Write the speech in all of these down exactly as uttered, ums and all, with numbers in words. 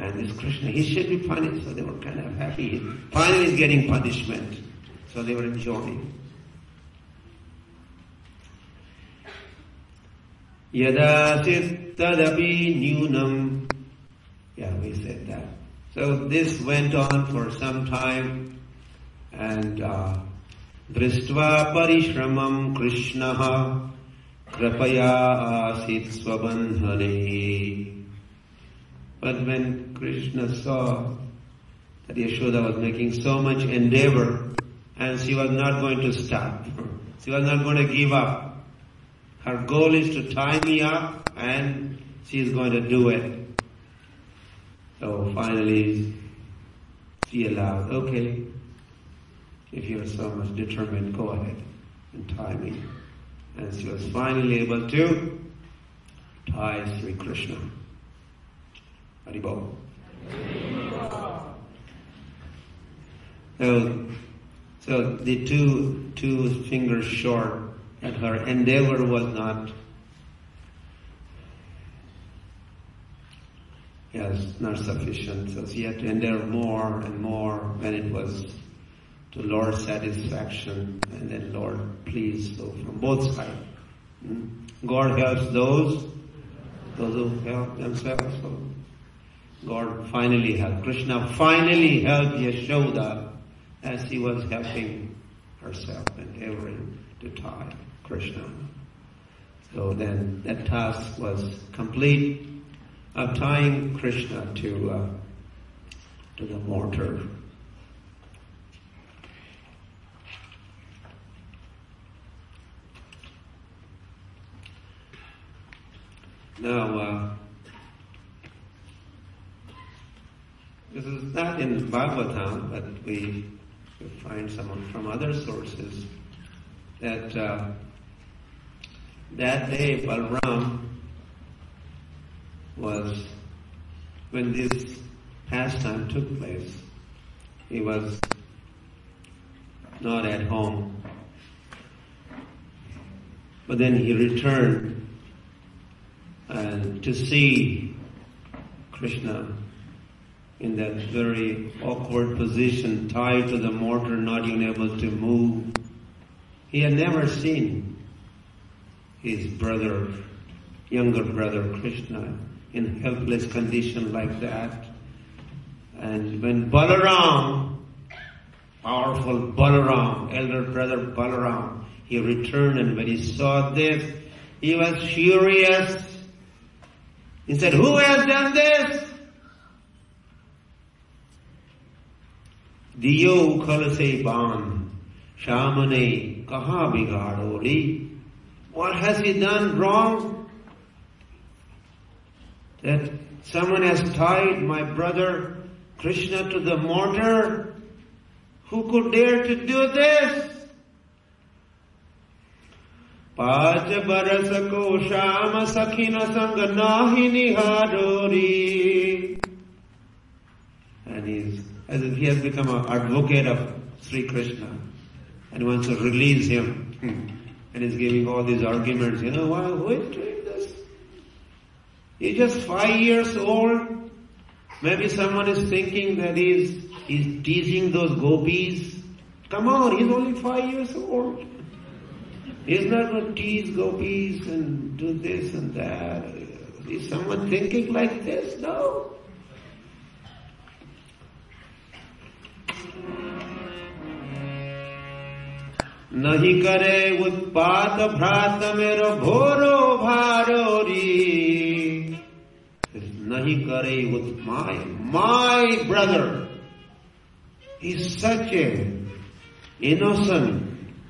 And this Krishna, he should be punished. So they were kind of happy. Finally he's getting punishment. So they were enjoying. Yada sit tadapi nyunam. Yeah, we said that. So this went on for some time. And uh, Dristva parishramam Krishnaha krapaya asit swabandhane. But when Krishna saw that Yashoda was making so much endeavor and she was not going to stop, she was not going to give up. Her goal is to tie me up and she is going to do it. So finally she allowed, okay, if you are so much determined, go ahead and tie me. And she was finally able to tie Sri Krishna. Haribol. So, so the two two fingers short, and her endeavor was not, yes, not sufficient. So she had to endeavor more and more, and it was to Lord's satisfaction, and then Lord please. So from both sides, God helps those those who help themselves. So God finally helped. Krishna finally helped Yashoda as she was helping herself, endeavoring to tie Krishna. So then that task was complete of tying Krishna to uh, to the mortar. Now, uh, this is not in Bhagavatam, but we, we find some from other sources that uh, that day Balaram was, when this pastime took place, he was not at home. But then he returned and to see Krishna in that very awkward position, tied to the mortar, not even able to move. He had never seen his brother, younger brother Krishna, in helpless condition like that. And when Balaram, powerful Balaram, elder brother Balaram, he returned, and when he saw this, he was furious. He said, "Who has done this?" Diyo khalase ban, shamane kaha bigadoli. What has he done wrong? That someone has tied my brother Krishna to the mortar? Who could dare to do this? Paj barasako shama sakhina sanga nahi nihadori. And he's, as if he has become an advocate of Sri Krishna and wants to release him. And he's giving all these arguments, you know, why, who is doing this? He's just five years old. Maybe someone is thinking that he's, he's teasing those gopis. Come on, he's only five years old. He's not going to tease gopis and do this and that. Is someone thinking like this? No. Nahi kare utpat bhrata mero bhoro bharori. Nahi kare with my, my brother. He's such a innocent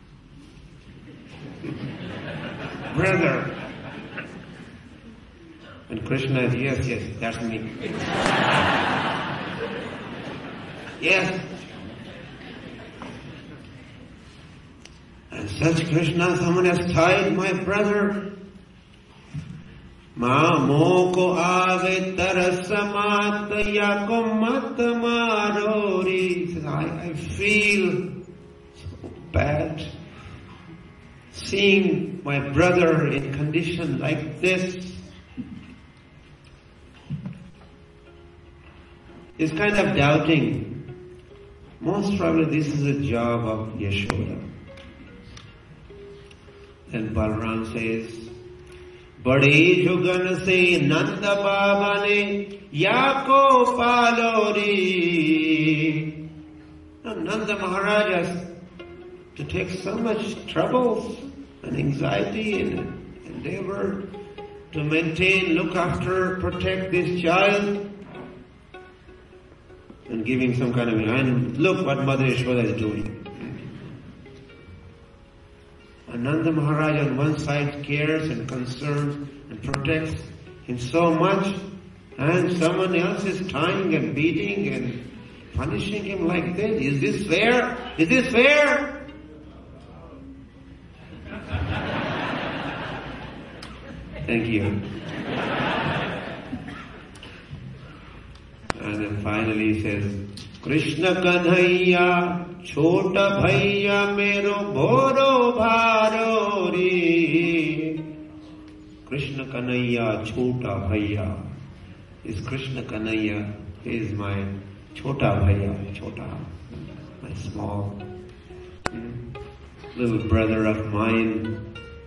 brother. And Krishna is, yes, yes, that's me. Yes. And such Krishna, someone has tied my brother. Ma moko ave tarasamata yakomata marori. He says, I, I feel so bad seeing my brother in condition like this. is kind of doubting. Most probably this is a job of Yashoda. Then Balaram says, Bade jugan se Nanda Baba ne Yako palori. Now Nanda Maharajas to take so much troubles and anxiety and endeavor to maintain, look after, protect this child and give him some kind of, and look what Mother Yashoda is doing. Nanda Maharaj on one side cares and concerns and protects him so much, and someone else is tying and beating and punishing him like this. Is this fair? Is this fair? Thank you. And then finally he says, Krishna Kanhaiya Chota Bhaiya Mero Boro Bharo Re. Krishna Kanhaiya Chota Bhaiya. Is Krishna Kanhaiya is my Chota Bhaiya, Chota, my small little brother of mine.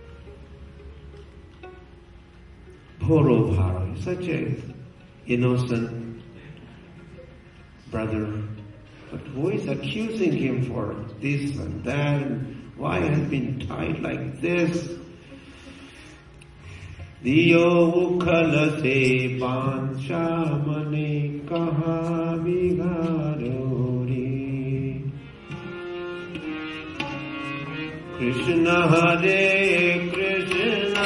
Boro Bharo, such a innocent brother. But who is accusing him for this and that, and why has been tied like this? Diyo ukhala se bansha mane kaha bigaro re. Krishna Hare Krishna.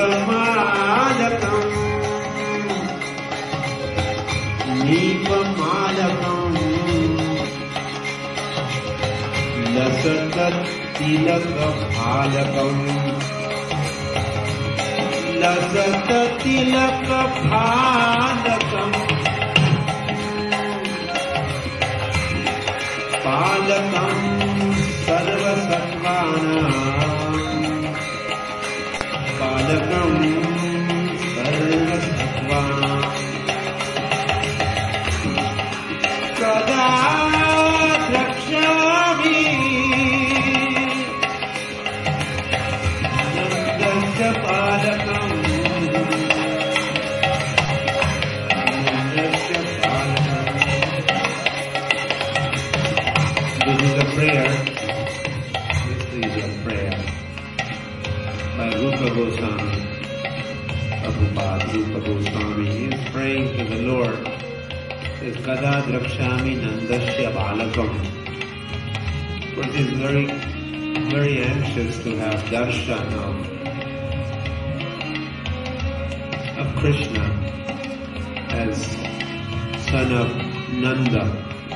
Nipamalakam Nipamalakam Lasatat tilaka bhalakam Lasatat tilaka bhalakam Palakam sarva sattvanam Palakam sarva sattvanam Kada drakshami Nandasya palakam Nandasya palakam. This is a prayer. This is a prayer by Rupa Goswami. Prabhupada Rupa Goswami is praying to the Lord. He says, Kada drakshami nandasya balakam. But he is very, very anxious to have darshan of, of Krishna as son of Nanda.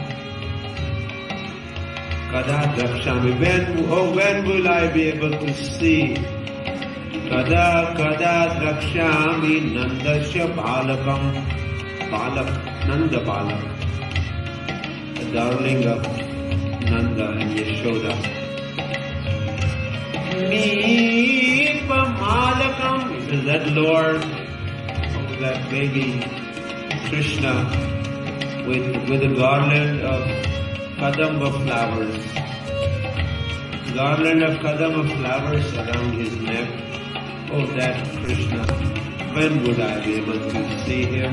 Kada drakshami, when, oh, when will I be able to see? Kada, kada drakshami nandasya balakam. Balak, Nanda Balak, the darling of Nanda and Yashoda. Nipa malakam, is that Lord, oh, that baby Krishna with, with a garland of kadamba flowers. Garland of kadamba flowers around his neck. Oh, that Krishna. When would I be able to see him?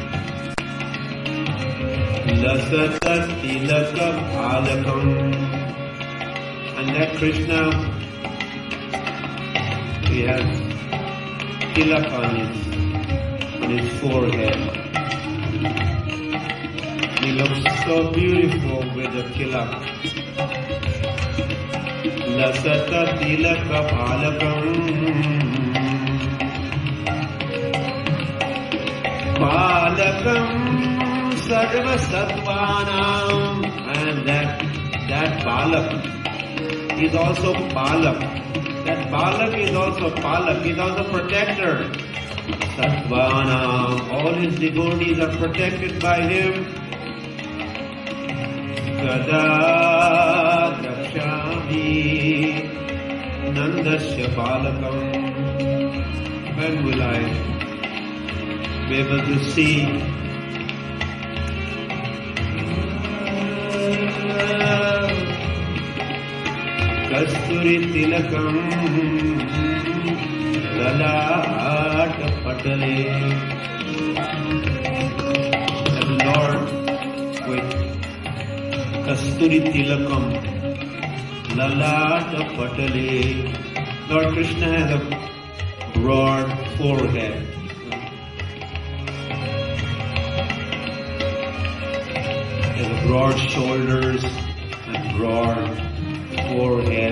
Lasatat tilaka bhalakam. And that Krishna, he has tilak on his, on his forehead. He looks so beautiful with the tilak. Lasatat tilaka bhalakam. Balakam sarva sattvanam. And that, that balak is also palak. That balak is also palak, is also protector. Sattvanam, all his devotees are protected by him. Kada drakshami nandasya balakam. When will I be able to see Kasturi tilakam lalat patale? The Lord with Kasturi tilakam lalat patale. Lord Krishna has a broad forehead. He has broad shoulders and broad forehead.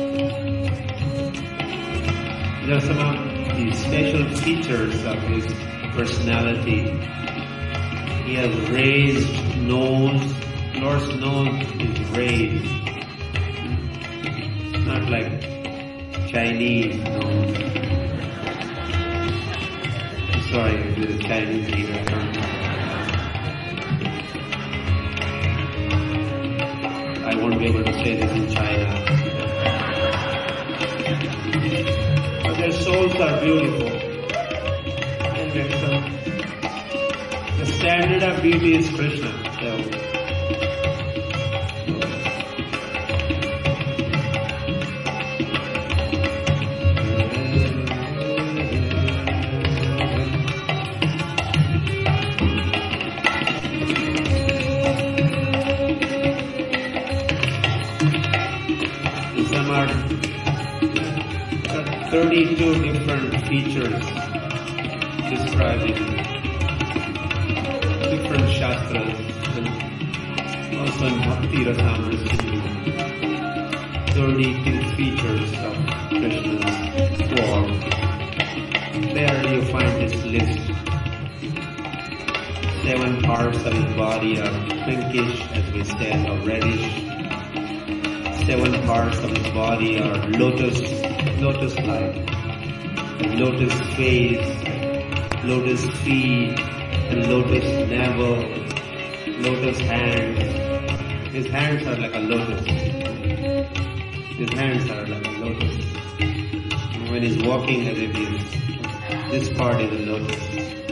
There are some of the special features of his personality. He has raised nose. Lord's nose is raised. Not like Chinese nose. Sorry if it is Chinese here. I won't be able to say this in China. But their souls are beautiful. And the standard of beauty is Krishna. So, thirty-two different features described in different shastras and also in Bhakti Rasamrita. thirty-two features of Krishna's form. There you find this list. Seven parts of his body are pinkish, as we said, or reddish. Seven parts of his body are lotus, lotus-like. Lotus face, lotus feet, and lotus navel, lotus hands. His hands are like a lotus. His hands are like a lotus. When he's walking as if he's, this part is a lotus.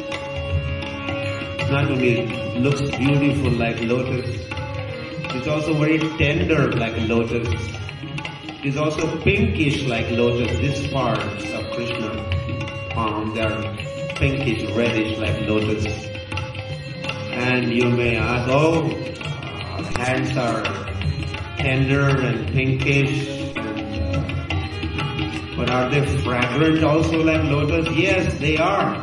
Not only looks beautiful like lotus, it's also very tender like a lotus. It's also pinkish like lotus. This part of Krishna palm, they are pinkish, reddish like lotus. And you may ask, oh, uh, hands are tender and pinkish, and, uh, but are they fragrant also like lotus? Yes, they are.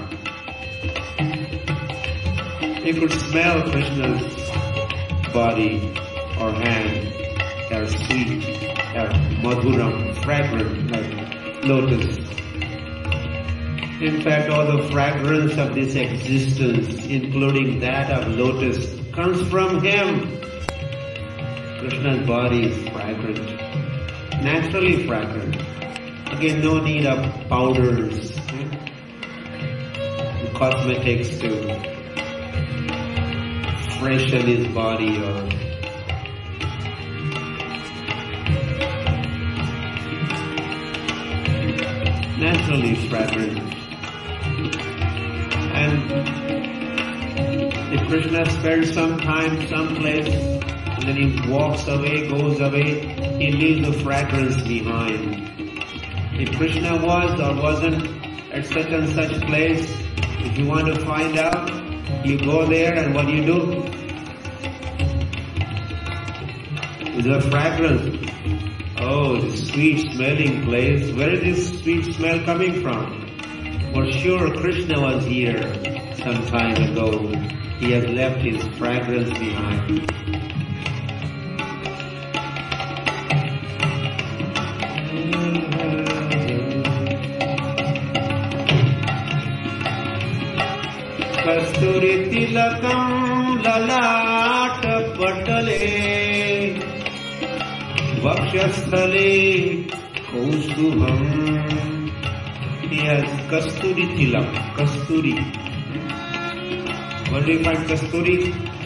You could smell Krishna's body or hand. They are sweet, they are madhuram, fragrant like lotus. In fact, all the fragrance of this existence, including that of lotus, comes from him. Krishna's body is fragrant, naturally fragrant. Again, no need of powders, hmm? cosmetics to freshen his body or naturally fragrant. And if Krishna spends some time someplace and then he walks away, goes away, he leaves the fragrance behind. If Krishna was or wasn't at such and such place, if you want to find out, you go there and what do you do? Is there fragrance? Oh, this sweet smelling place. Where is this sweet smell coming from? For sure Krishna was here some time ago. He has left his fragrance behind. Kasturi tilakam lalat patale vakshasthale kaustubham. He has kasturi tilak, kasturi. What do you find kasturi?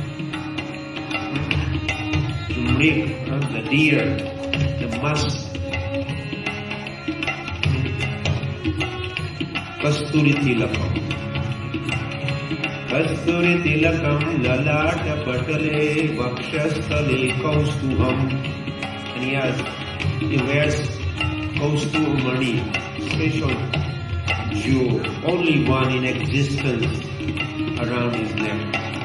The mrig, the deer, the musk. Kasturi tilakam. Kasturi tilakam lalata patale vakshasthale kaustubham. And he has, he wears kaustubhamani, special jewel, only one in existence around his neck.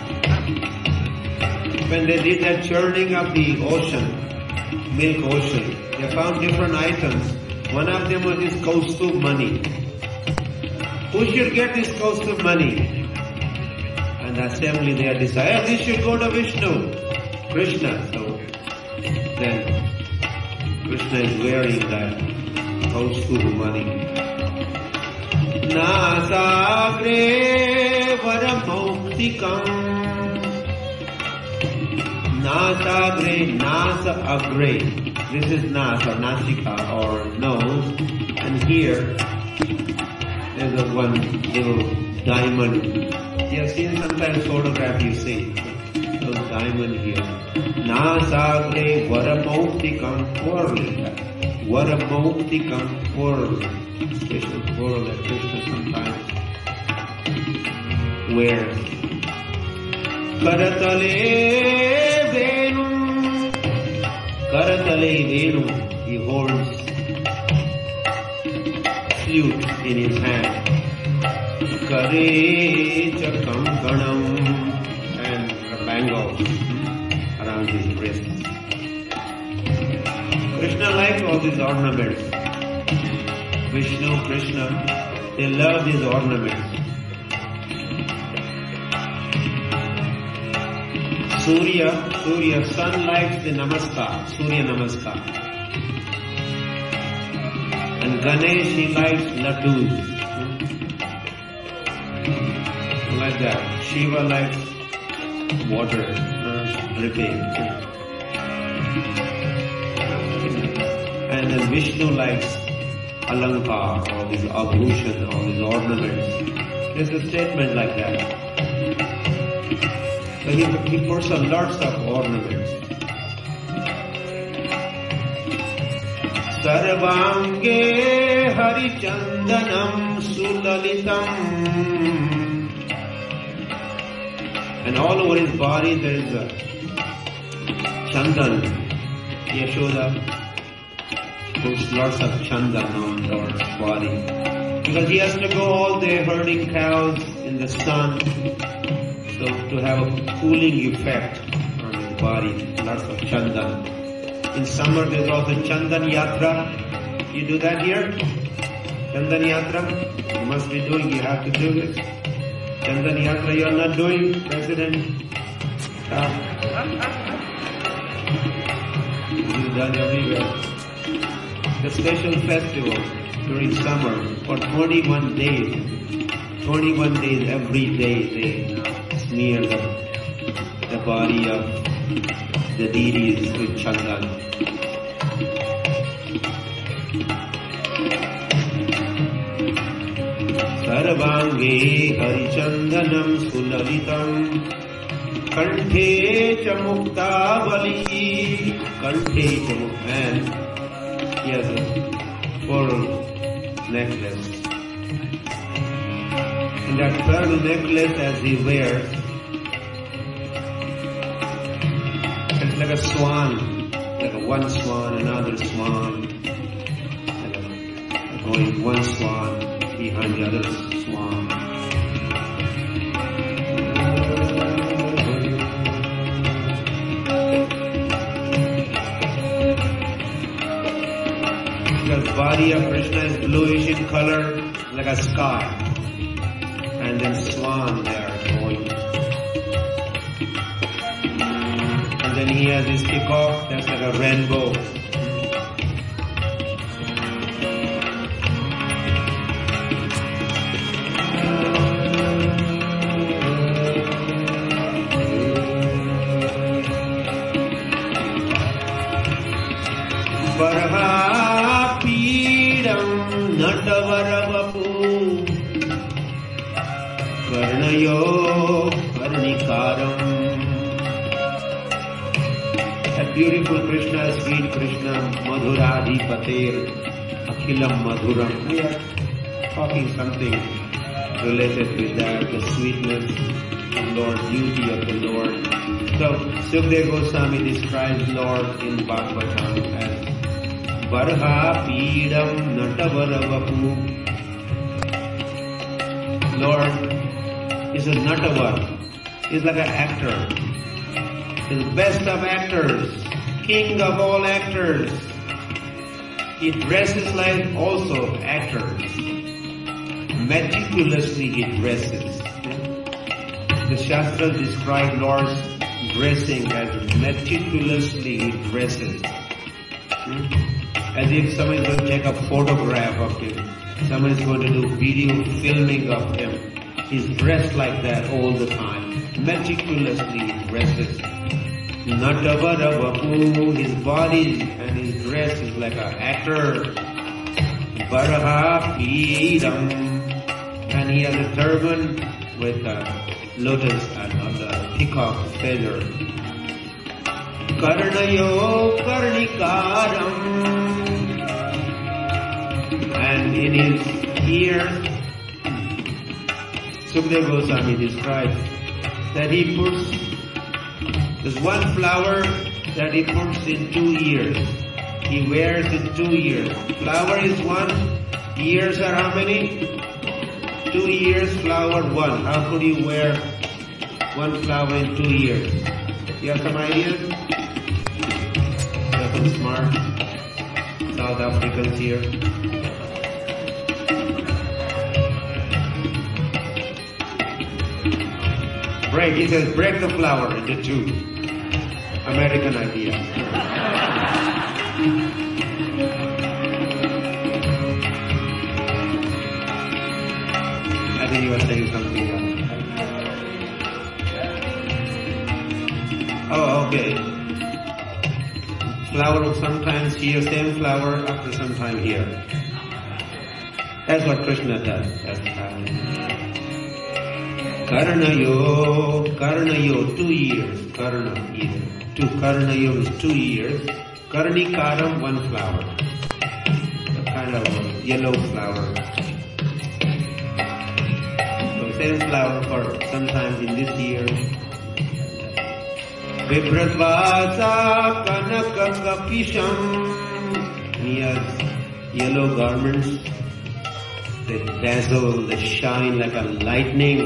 When they did that churning of the ocean, milk ocean, they found different items. One of them was this kaustubhamani. Who should get this kaustubhamani? And the assembly there decided, this should go to Vishnu, Krishna. So then Krishna is wearing that kaustubhamani. Nasagre varamuktikam. Nasagre, nasa agre. This is nasa, nasika or nose. And here, there's a one little diamond. You have seen sometimes photograph you see. Little diamond here. Nasagre varamuktikam. Varamuktikam pearl. Special pearl that Krishna sometimes wears. Karatale Venu. Karatale Venu. He holds flute in his hand. Kare Chakam Ganam. And a bangle around his wrist. Krishna likes all these ornaments. Vishnu, Krishna, they love these ornaments. Surya, Surya, sun likes the namaskar, Surya namaskar. And Ganesh, he likes laddus. like that. Shiva likes water uh, dripping. And then Vishnu likes alankar, all these abhushan, all these ornaments. There's a statement like that. So he, he puts on lots of ornaments. Sarvange harichandanam sulalitam. And all over his body there is a chandan. Yashoda puts lots of chandan on Lord's body. Because he has to go all day herding cows in the sun. So to have a cooling effect on his body, lots of chandan. In summer there's also Chandan Yatra. You do that here? Chandan Yatra? You must be doing, you have to do this. Chandan Yatra you are not doing, President? Uh, this is done everywhere. The special festival during summer for twenty-one days. twenty-one days every day they smear the, the body of the deities with chandan. Sarvange harichandanam sulalitam kanthe cha muktavali kanthe cha mukta, and he has a pearl necklace. And that pearl necklace as he wears, it's like a swan, like a one swan, another swan, like a, going one swan behind the other swan. The body of Krishna is bluish in color, like a sky, and then swan they are going. And then he has his peacock, that's like a rainbow. That beautiful Krishna, sweet Krishna, Madhuradhipatir, Akhilam Madhuram. We are talking something related with that, the sweetness of Lord, beauty of the Lord. So, Sukadeva Goswami describes Lord in Bhagavatam as Varha Pidam Natavaravapu. Lord is a Natavar. He's like an actor. He's the best of actors, king of all actors. He dresses like also actors. Meticulously he dresses. The Shastras describe Lord's dressing as meticulously he dresses. As if someone is going to take a photograph of him. Someone is going to do video filming of him. He's dressed like that all the time. Meticulously he dresses. Natavara, his body and his dress is like an actor. Varaha Pidam, and he has a turban with a lotus and a peacock feather. Karnayo Karnikaram, and in his ears, Sukadeva Goswami describes that he puts, there's one flower that he puts in two ears. He wears in two ears. Flower is one, ears are how many? Two ears, flower one. How could you wear one flower in two ears? You have some ideas? You have some smart South Africans here. Break, he says, break the flower into two. American idea. I think you were saying something else. grows sometimes here, same flower, after some time here. That's what Krishna does. That's how. Karnayo, Karnayo, two years. Karna, either. Two Karnayo is two years. Karnikaram, one flower. A kind of yellow flower. So same flower for sometimes in this year. Vibhradvasa Kanaka Kapisham. He has yellow garments that dazzle, that shine like a lightning.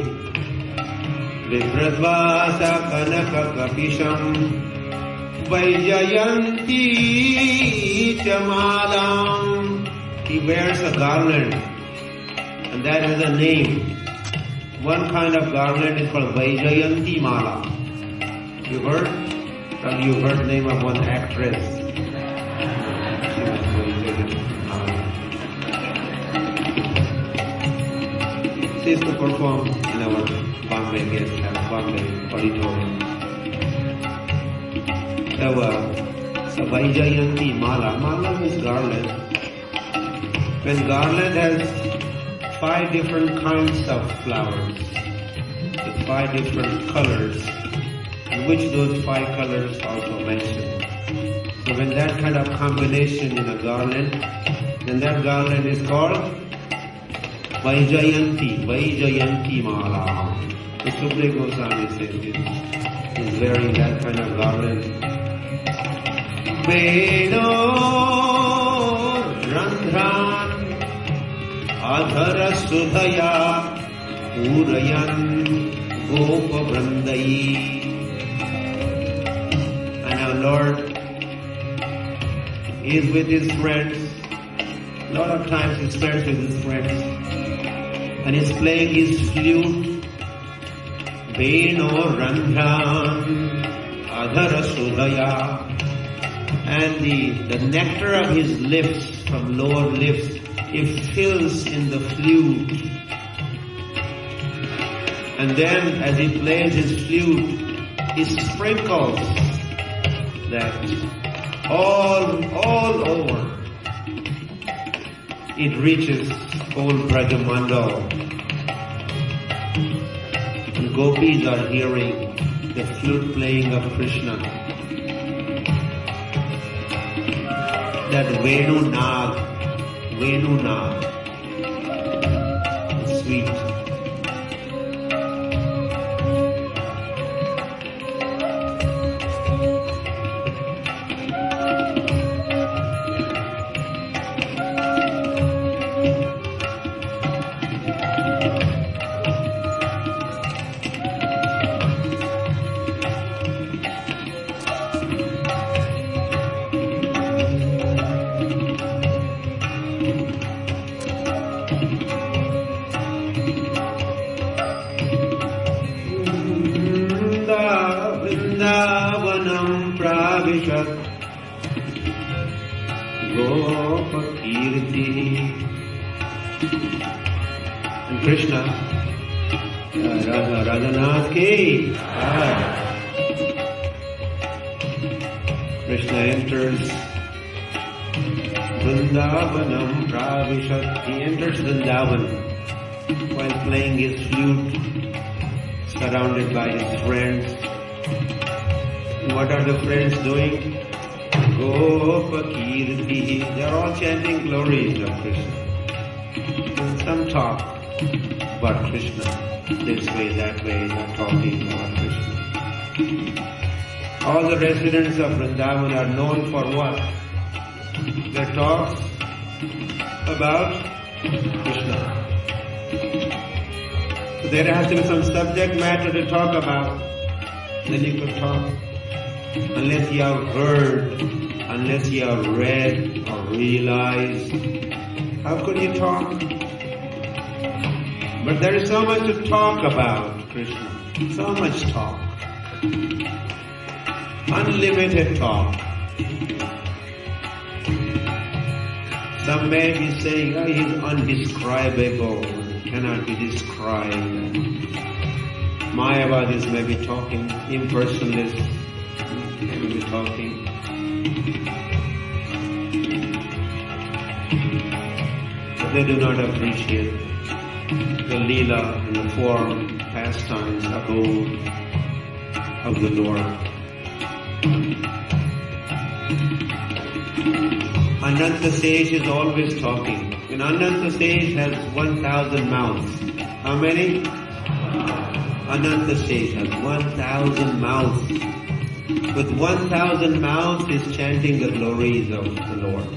Vibhradvasa Kanaka Kapisham Vaijayanti Chamalam. He wears a garland, and that has a name. One kind of garland is called Vaijayanti Mala. You heard? Well, you heard the name of one actress. She was Vaijayanti Mala. She used to perform in our Bombay guest house, Bombay auditorium. So, uh, so Vaijayanti Mala. Mala is garland. When garland has five different kinds of flowers, with five different colors, in which those five colors also mentioned. So when that kind of combination in a garland, then that garland is called Vaijayanti, Vaijayanti Mala. The Sukadeva Goswami says he is wearing that kind of garland. Veno Randhran Adhara Sudhaya Urayan Gopa Vrandai. And our Lord is with his friends. A lot of times he spends with his friends. And he's playing his flute. Veno Randhran Adhara Sudhaya. And the, the nectar of his lips, from lower lips, it fills in the flute. And then as he plays his flute, he sprinkles that all, all over. It reaches whole Brajamandal. And gopis are hearing the flute playing of Krishna. That Venu Nag, Venu Nag, sweet. And Krishna, uh, Radha, Radhanath ki, Krishna enters Vrindavanam Pravishat. He enters Vrindavan while playing his flute, surrounded by his friends. And what are the friends doing? Gopakirti. They are all chanting glories of Krishna. And some talk about Krishna, this way, that way, they're talking about Krishna. All the residents of Vrindavan are known for what? Their talks about Krishna. So there has to be some subject matter to talk about. Then you could talk. Unless you have heard, unless you have read or realized, how could you talk? But there is so much to talk about Krishna. So much talk. Unlimited talk. Some may be saying, oh, he is undescribable, cannot be described. Mayavadis may be talking, impersonalists may be talking. they do not appreciate the Leela and the form, pastimes, abode of the Lord. Ananta Sage is always talking. And Ananta Sage has one thousand mouths. How many? Ananta Sage has one thousand mouths. With one thousand mouths, he's chanting the glories of the Lord.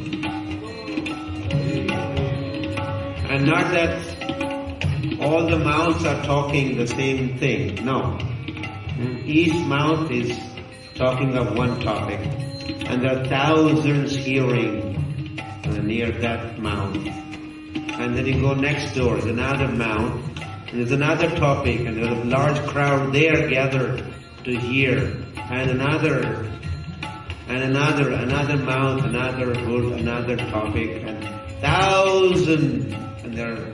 And not that all the mouths are talking the same thing. No. Each mouth is talking of one topic. And there are thousands hearing near that mouth. And then you go next door, there's another mouth, and there's another topic, and there's a large crowd there gathered to hear. And another, and another, another mouth, another good, another topic, and thousands, and there,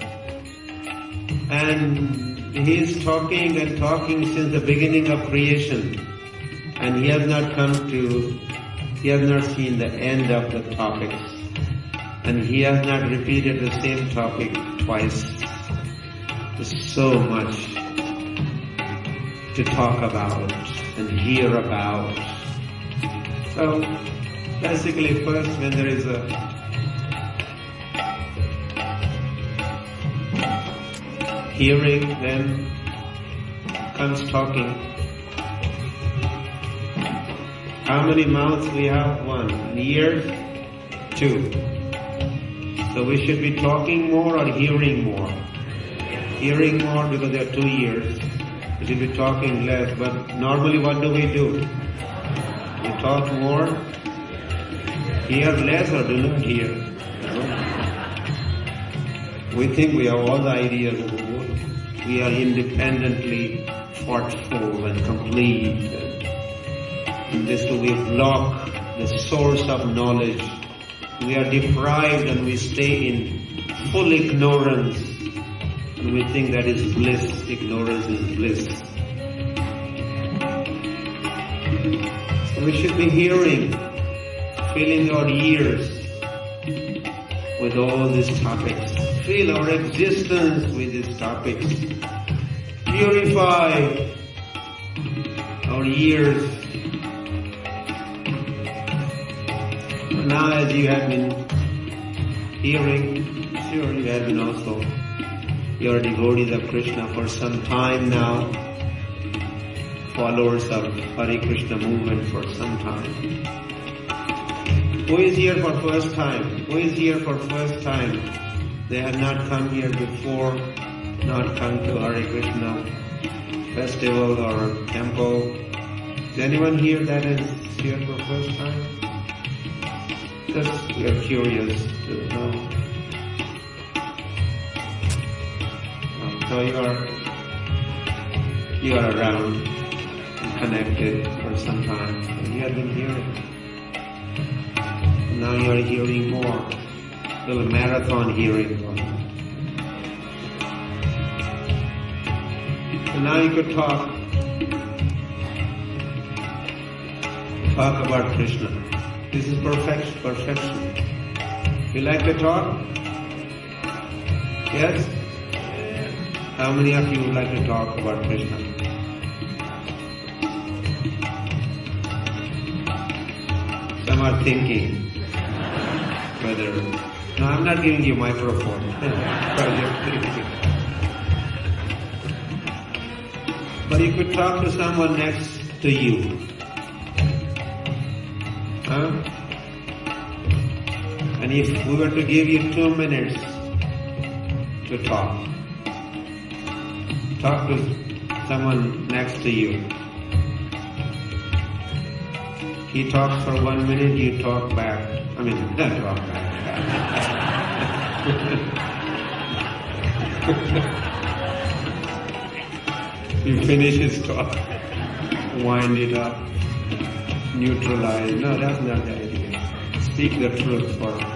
and he's talking and talking since the beginning of creation, and he has not come to, he has not seen the end of the topics, and he has not repeated the same topic twice. There's so much to talk about and hear about. So, basically first when there is a hearing, then comes talking. How many mouths we have? One. And ears? Two. So we should be talking more or hearing more? Hearing more because there are two ears. We should be talking less, but normally what do we do? We talk more, hear less or do not hear. We think we have all the ideas of the world. We are independently thoughtful and complete. And this we block the source of knowledge. We are deprived and we stay in full ignorance. And we think that is bliss. Ignorance is bliss. So we should be hearing, filling our ears with all these topics. Fill our existence with these topics. Purify our ears. Now as you have been hearing, sure you have been also, you are devotees of Krishna for some time now, followers of Hare Krishna movement for some time. Who is here for first time? Who is here for first time? They have not come here before, not come to Hare Krishna festival or temple. Is anyone here that is here for first time? Just we are curious to know. So you are, you are around and connected for some time. And you have been hearing. And now you are hearing more. A little marathon hearing. So now you could talk. Talk about Krishna. This is perfection. Perfection. You like to talk? Yes? How many of you would like to talk about Krishna? Some are thinking whether... No, I'm not giving you a microphone. But you could talk to someone next to you. Huh? And if we were to give you two minutes to talk, talk to someone next to you. He talks for one minute, you talk back. I mean, don't talk back. You finish his talk, wind it up, neutralize. No, that's not the idea. Speak the truth for